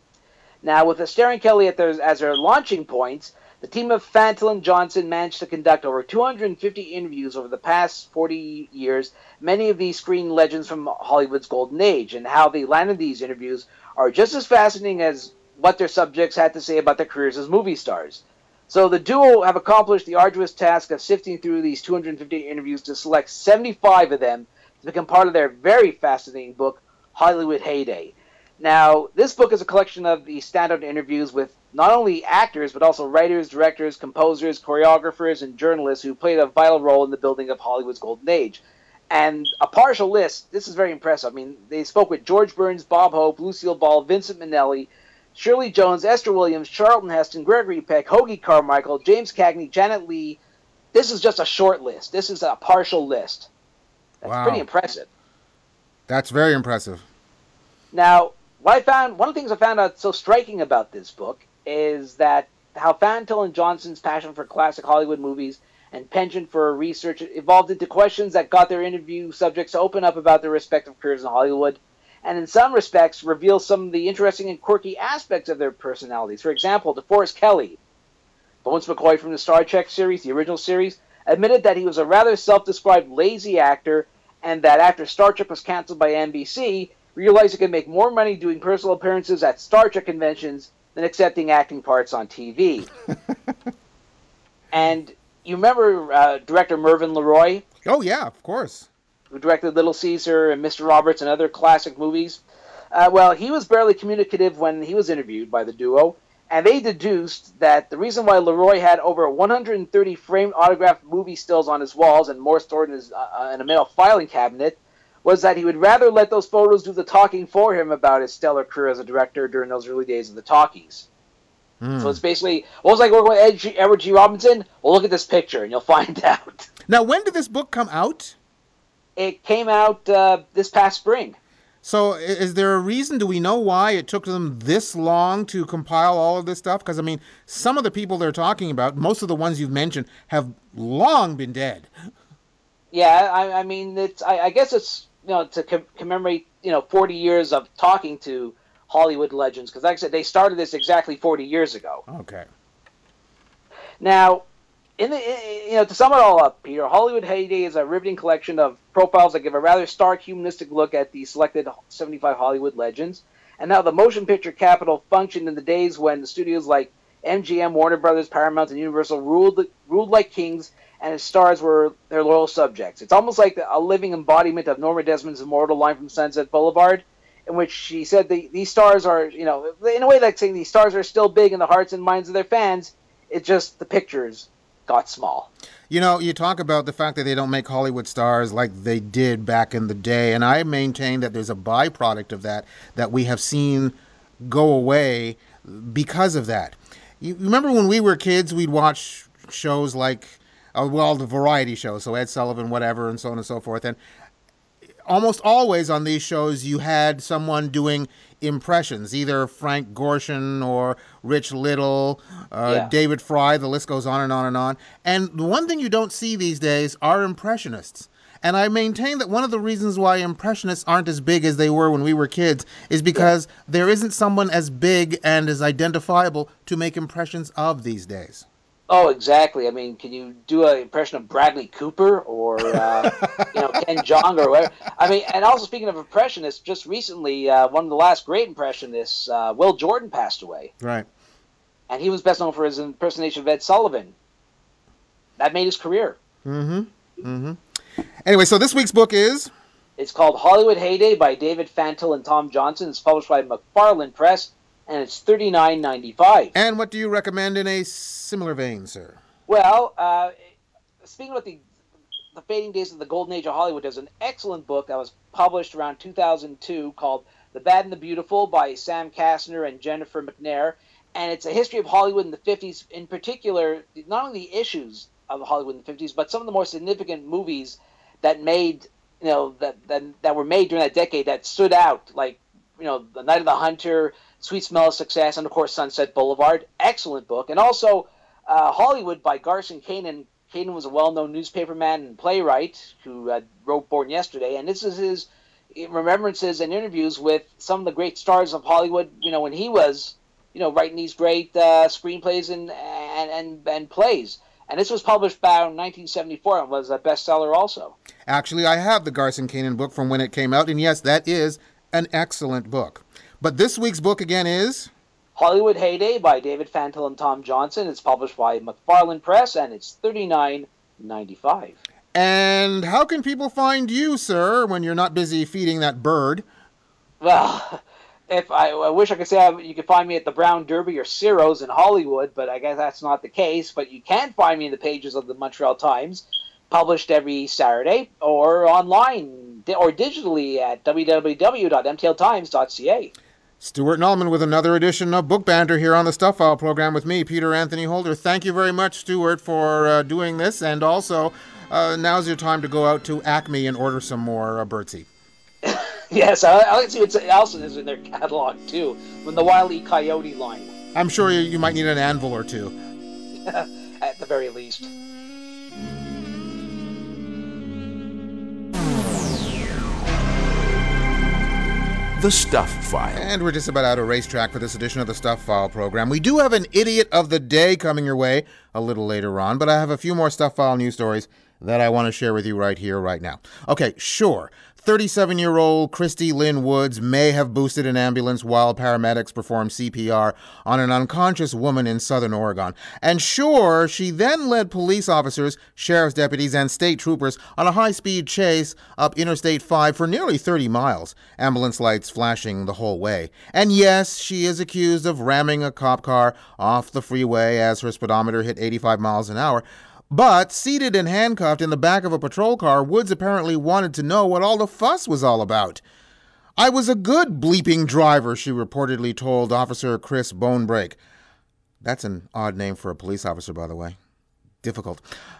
Now, with Astaire and Kelly as their launching points, the team of Fantle and Johnson managed to conduct over 250 interviews over the past 40 years, many of these screen legends from Hollywood's golden age, and how they landed these interviews are just as fascinating as what their subjects had to say about their careers as movie stars. So the duo have accomplished the arduous task of sifting through these 250 interviews to select 75 of them to become part of their very fascinating book, Hollywood Heyday. Now, this book is a collection of the standout interviews with not only actors, but also writers, directors, composers, choreographers, and journalists who played a vital role in the building of Hollywood's golden age. And a partial list, this is very impressive. I mean, they spoke with George Burns, Bob Hope, Lucille Ball, Vincent Minnelli, Shirley Jones, Esther Williams, Charlton Heston, Gregory Peck, Hoagie Carmichael, James Cagney, Janet Leigh. This is just a short list. This is a partial list. That's pretty impressive. That's very impressive. Now, one of the things I found out so striking about this book is that how Fantle and Johnson's passion for classic Hollywood movies and penchant for research evolved into questions that got their interview subjects to open up about their respective careers in Hollywood, and in some respects reveal some of the interesting and quirky aspects of their personalities. For example, DeForest Kelley, Bones McCoy from the Star Trek series, the original series, admitted that he was a rather self-described lazy actor, and that after Star Trek was canceled by NBC, realized he could make more money doing personal appearances at Star Trek conventions than accepting acting parts on TV. And you remember director Mervyn LeRoy? Oh, yeah, of course. Who directed Little Caesar and Mr. Roberts and other classic movies. Well, he was barely communicative when he was interviewed by the duo, and they deduced that the reason why LeRoy had over 130 framed autographed movie stills on his walls and more stored in a mail filing cabinet was that he would rather let those photos do the talking for him about his stellar career as a director during those early days of the talkies. So it's basically, what was like working with Edward G. Robinson? Well, look at this picture, and you'll find out. Now, when did this book come out? It came out this past spring. So is there a reason, do we know why it took them this long to compile all of this stuff? Because, I mean, some of the people they're talking about, most of the ones you've mentioned, have long been dead. Yeah, I mean, I guess it's, to commemorate, 40 years of talking to Hollywood legends. Because, like I said, they started this exactly 40 years ago. Okay. Now, to sum it all up, Peter, Hollywood Heyday is a riveting collection of profiles that give a rather stark humanistic look at the selected 75 Hollywood legends, and how the motion picture capital functioned in the days when the studios like MGM, Warner Brothers, Paramount, and Universal ruled like kings, and its stars were their loyal subjects. It's almost like a living embodiment of Norma Desmond's immortal line from Sunset Boulevard, in which she said these stars are, in a way like saying these stars are still big in the hearts and minds of their fans. It's just the pictures got small. You talk about the fact that they don't make Hollywood stars like they did back in the day, and I maintain that there's a byproduct of that we have seen go away because of that. You remember when we were kids, we'd watch shows like the variety shows, so Ed Sullivan, whatever, and so on and so forth. And almost always on these shows, you had someone doing impressions, either Frank Gorshin or Rich Little, David Fry, the list goes on and on and on. And the one thing you don't see these days are impressionists. And I maintain that one of the reasons why impressionists aren't as big as they were when we were kids is because there isn't someone as big and as identifiable to make impressions of these days. Oh, exactly. I mean, can you do an impression of Bradley Cooper or Ken Jeong or whatever? I mean, and also speaking of impressionists, just recently, one of the last great impressionists, Will Jordan, passed away. Right. And he was best known for his impersonation of Ed Sullivan. That made his career. Anyway, so this week's book is? It's called Hollywood Heyday by David Fantle and Tom Johnson. It's published by McFarland Press. And it's $39.95. And what do you recommend in a similar vein, sir? Well, speaking about the fading days of the golden age of Hollywood, there's an excellent book that was published around 2002 called The Bad and the Beautiful by Sam Kastner and Jennifer McNair. And it's a history of Hollywood in the 50s, in particular, not only the issues of Hollywood in the 50s, but some of the more significant movies that made, that were made during that decade that stood out, like, The Night of the Hunter, Sweet Smell of Success, and of course Sunset Boulevard. Excellent book. And also Hollywood by Garson Kanin. Kanin was a well-known newspaperman and playwright who wrote Born Yesterday, and this is his remembrances and interviews with some of the great stars of Hollywood, when he was, writing these great screenplays and plays. And this was published back in 1974 and was a bestseller also. Actually, I have the Garson Kanin book from when it came out, and yes, that is an excellent book. But this week's book again is? Hollywood Heyday by David Fantle and Tom Johnson. It's published by McFarland Press, and it's $39.95. And how can people find you, sir, when you're not busy feeding that bird? Well, I wish I could say you could find me at the Brown Derby or Ciro's in Hollywood, but I guess that's not the case. But you can find me in the pages of the Montreal Times, published every Saturday, or online or digitally at www.mtltimes.ca. Stuart Nallman with another edition of Book Banter here on the Stuff File program with me, Peter Anthony Holder. Thank you very much, Stuart, for doing this. And also, now's your time to go out to Acme and order some more Birdsey. Yes, I like to see what else is in their catalog, too, from the Wile E. Coyote line. I'm sure you might need an anvil or two. At the very least. The Stuff File. And we're just about out of racetrack for this edition of the Stuff File program. We do have an Idiot of the Day coming your way a little later on, but I have a few more Stuff File news stories that I want to share with you right here, right now. Okay, sure. 37-year-old Christy Lynn Woods may have boosted an ambulance while paramedics performed CPR on an unconscious woman in southern Oregon. And sure, she then led police officers, sheriff's deputies, and state troopers on a high-speed chase up Interstate 5 for nearly 30 miles, ambulance lights flashing the whole way. And yes, she is accused of ramming a cop car off the freeway as her speedometer hit 85 miles an hour. But, seated and handcuffed in the back of a patrol car, Woods apparently wanted to know what all the fuss was all about. "I was a good bleeping driver," she reportedly told Officer Chris Bonebrake. That's an odd name for a police officer, by the way. Difficult.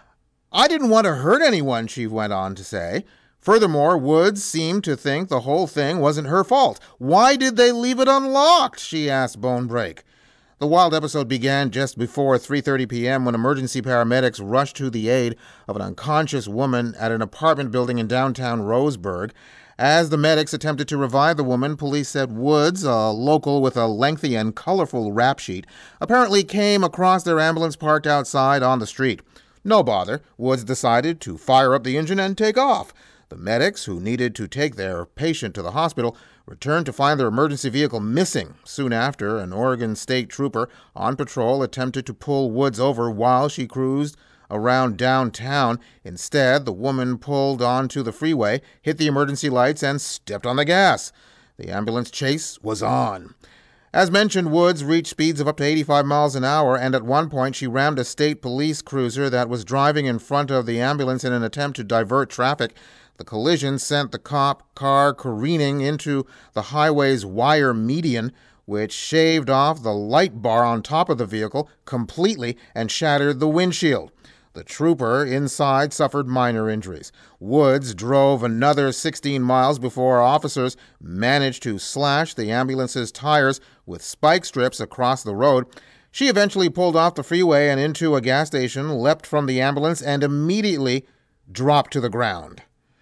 "I didn't want to hurt anyone," she went on to say. Furthermore, Woods seemed to think the whole thing wasn't her fault. "Why did they leave it unlocked?" she asked Bonebrake. The wild episode began just before 3:30 p.m. when emergency paramedics rushed to the aid of an unconscious woman at an apartment building in downtown Roseburg. As the medics attempted to revive the woman, police said Woods, a local with a lengthy and colorful rap sheet, apparently came across their ambulance parked outside on the street. No bother, Woods decided to fire up the engine and take off. The medics, who needed to take their patient to the hospital, returned to find their emergency vehicle missing. Soon after, an Oregon state trooper on patrol attempted to pull Woods over while she cruised around downtown. Instead, the woman pulled onto the freeway, hit the emergency lights, and stepped on the gas. The ambulance chase was on. As mentioned, Woods reached speeds of up to 85 miles an hour, and at one point she rammed a state police cruiser that was driving in front of the ambulance in an attempt to divert traffic. The collision sent the cop car careening into the highway's wire median, which shaved off the light bar on top of the vehicle completely and shattered the windshield. The trooper inside suffered minor injuries. Woods drove another 16 miles before officers managed to slash the ambulance's tires with spike strips across the road. She eventually pulled off the freeway and into a gas station, leapt from the ambulance, and immediately dropped to the ground.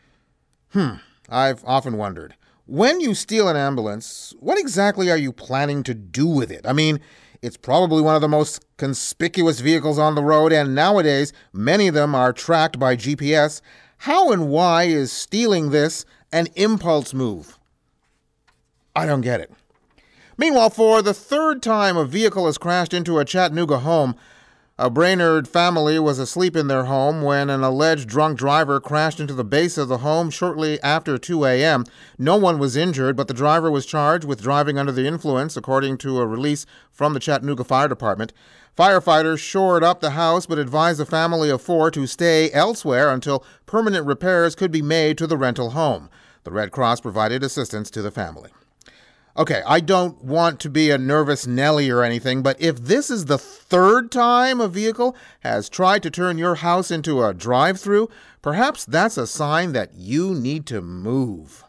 I've often wondered, when you steal an ambulance, what exactly are you planning to do with it? I mean, it's probably one of the most conspicuous vehicles on the road, and nowadays, many of them are tracked by GPS. How and why is stealing this an impulse move? I don't get it. Meanwhile, for the third time, a vehicle has crashed into a Chattanooga home. A Brainerd family was asleep in their home when an alleged drunk driver crashed into the base of the home shortly after 2 a.m. No one was injured, but the driver was charged with driving under the influence, according to a release from the Chattanooga Fire Department. Firefighters shored up the house but advised the family of 4 to stay elsewhere until permanent repairs could be made to the rental home. The Red Cross provided assistance to the family. Okay, I don't want to be a nervous Nelly or anything, but if this is the third time a vehicle has tried to turn your house into a drive-through, perhaps that's a sign that you need to move.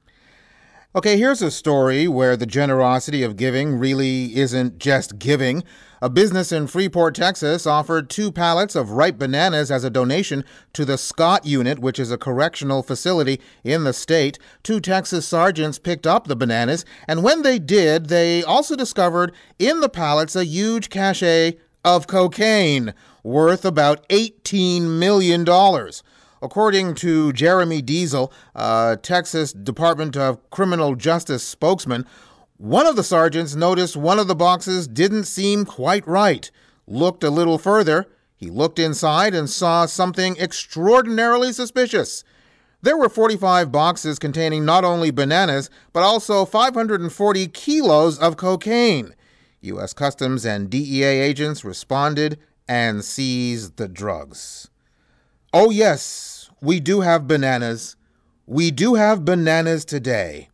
Okay, here's a story where the generosity of giving really isn't just giving. A business in Freeport, Texas, offered 2 pallets of ripe bananas as a donation to the Scott Unit, which is a correctional facility in the state. 2 Texas sergeants picked up the bananas, and when they did, they also discovered in the pallets a huge cache of cocaine worth about $18 million. According to Jeremy Diesel, Texas Department of Criminal Justice spokesman, one of the sergeants noticed one of the boxes didn't seem quite right. Looked a little further. He looked inside and saw something extraordinarily suspicious. There were 45 boxes containing not only bananas, but also 540 kilos of cocaine. U.S. Customs and DEA agents responded and seized the drugs. Oh yes, we do have bananas. We do have bananas today.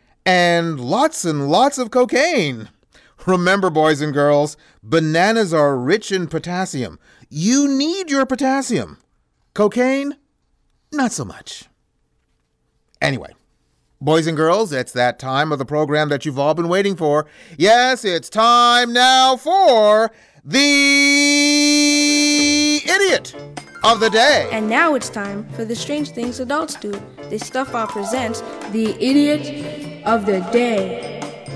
And lots of cocaine. Remember, boys and girls, bananas are rich in potassium. You need your potassium. Cocaine, not so much. Anyway, boys and girls, it's that time of the program that you've all been waiting for. Yes, it's time now for the Idiot of the Day. And now it's time for the Strange Things Adults Do. The Stuff File presents the Idiot of the Day.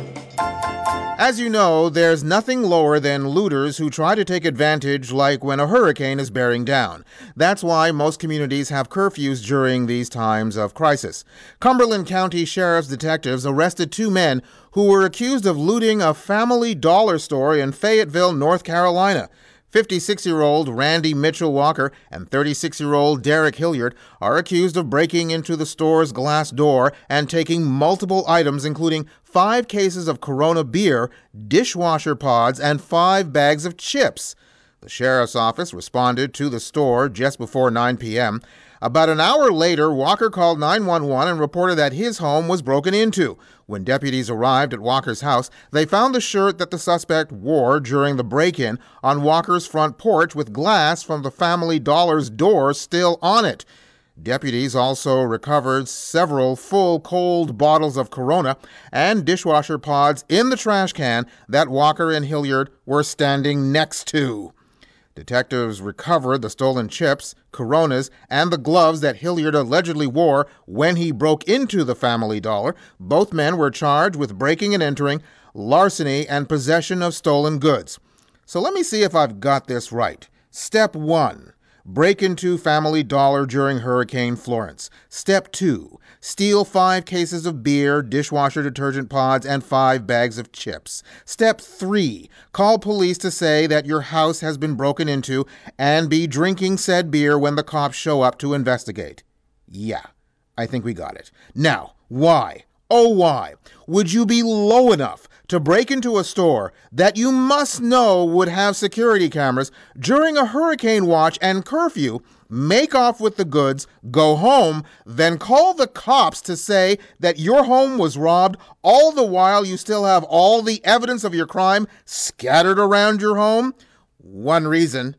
As you know, there's nothing lower than looters who try to take advantage like when a hurricane is bearing down. That's why most communities have curfews during these times of crisis. Cumberland County Sheriff's detectives arrested 2 men who were accused of looting a Family Dollar store in Fayetteville, North Carolina. 56-year-old Randy Mitchell Walker and 36-year-old Derek Hilliard are accused of breaking into the store's glass door and taking multiple items, including 5 cases of Corona beer, dishwasher pods, and 5 bags of chips. The sheriff's office responded to the store just before 9 p.m. About an hour later, Walker called 911 and reported that his home was broken into. When deputies arrived at Walker's house, they found the shirt that the suspect wore during the break-in on Walker's front porch with glass from the Family Dollar's door still on it. Deputies also recovered several full cold bottles of Corona and dishwasher pods in the trash can that Walker and Hilliard were standing next to. Detectives recovered the stolen chips, Coronas, and the gloves that Hilliard allegedly wore when he broke into the Family Dollar. Both men were charged with breaking and entering, larceny, and possession of stolen goods. So let me see if I've got this right. Step 1. Break into Family Dollar during Hurricane Florence. Step 2. Steal 5 cases of beer, dishwasher detergent pods, and 5 bags of chips. Step 3. Call police to say that your house has been broken into and be drinking said beer when the cops show up to investigate. Yeah, I think we got it. Now, why? Oh, why would you be low enough to break into a store that you must know would have security cameras during a hurricane watch and curfew, make off with the goods, go home, then call the cops to say that your home was robbed, all the while you still have all the evidence of your crime scattered around your home? One reason: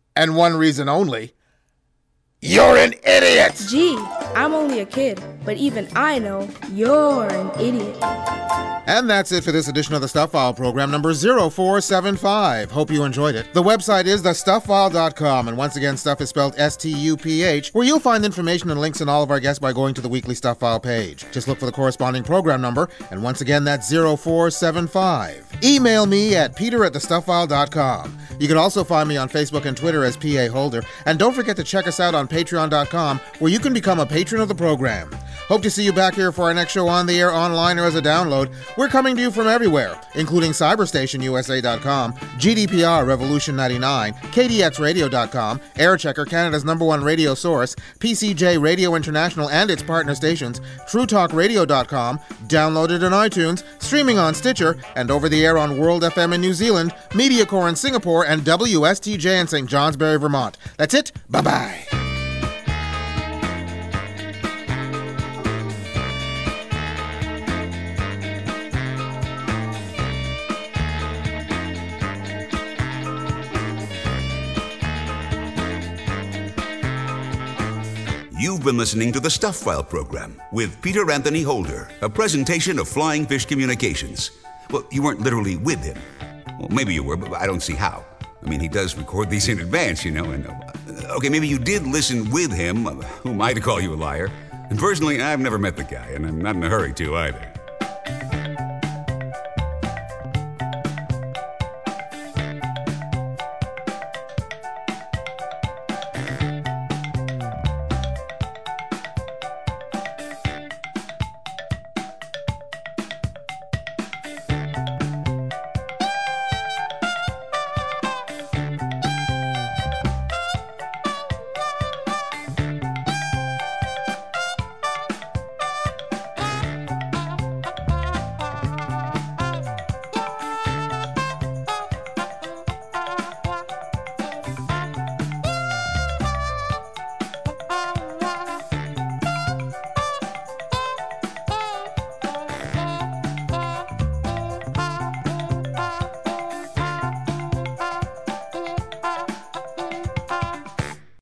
And one reason only. You're an idiot! Gee, I'm only a kid, but even I know you're an idiot. And that's it for this edition of the Stuff File program, number 0475. Hope you enjoyed it. The website is thestufffile.com, and once again, stuff is spelled S-T-U-P-H, where you'll find information and links on all of our guests by going to the weekly Stuff File page. Just look for the corresponding program number, and once again, that's 0475. Email me at peter@thestufffile.com. You can also find me on Facebook and Twitter as P.A. Holder, and don't forget to check us out on patreon.com, where you can become a patron of the program. Hope to see you back here for our next show on the air, online, or as a download. We're coming to you from everywhere, including CyberstationUSA.com, GDPR Revolution 99, KDXRadio.com, Airchecker, Canada's #1 radio source, PCJ Radio International and its partner stations, TrueTalkRadio.com, downloaded on iTunes, streaming on Stitcher, and over the air on World FM in New Zealand, MediaCore in Singapore, and WSTJ in St. Johnsbury, Vermont. That's it. Bye-bye. You've been listening to the Stuff File program with Peter Anthony Holder, a presentation of Flying Fish Communications. Well, you weren't literally with him. Well, maybe you were, but I don't see how. I mean, he does record these in advance, you know, and okay, maybe you did listen with him. Who am I to call you a liar? And personally, I've never met the guy, and I'm not in a hurry to either.